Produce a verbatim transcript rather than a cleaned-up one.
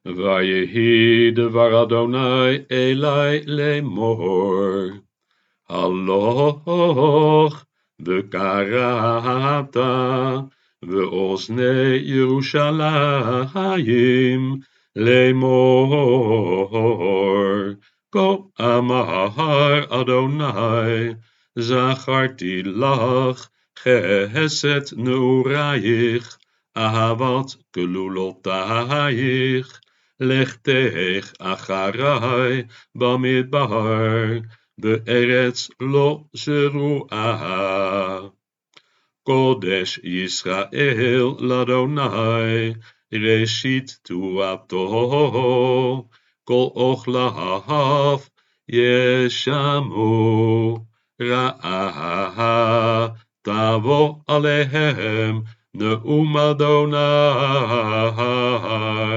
ויהי דבר אדוני אלי לאמור, הלוך וקראת באוזני ירושלים לאמור, כה אמר אדוני, זכרתי לך חסד נעורייך, אהבת כלולותייך, לכתך אחרי במדבר, בארץ לא זרועה. קודש ישראל לאדוני, ראשית תבואתו, כל אוכליו ישמעו, רעה תבוא עליהם נאום אדוני,